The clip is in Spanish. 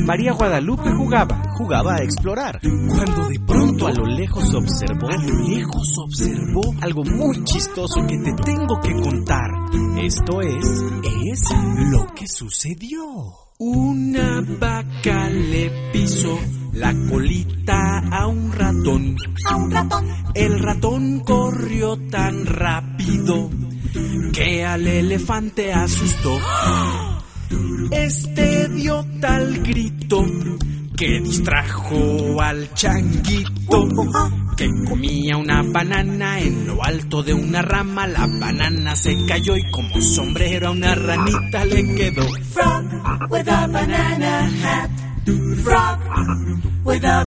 María Guadalupe jugaba a explorar, cuando de pronto a lo lejos observó algo muy chistoso que te tengo que contar. Esto es lo que sucedió. Una vaca le pisó la colita a un ratón. El ratón corrió tan rápido que al elefante asustó. Este dio tal grito que distrajo al changuito, que comía una banana en lo alto de una rama. La banana se cayó y como sombrero a una ranita le quedó. Frog with a banana hat. Frog with a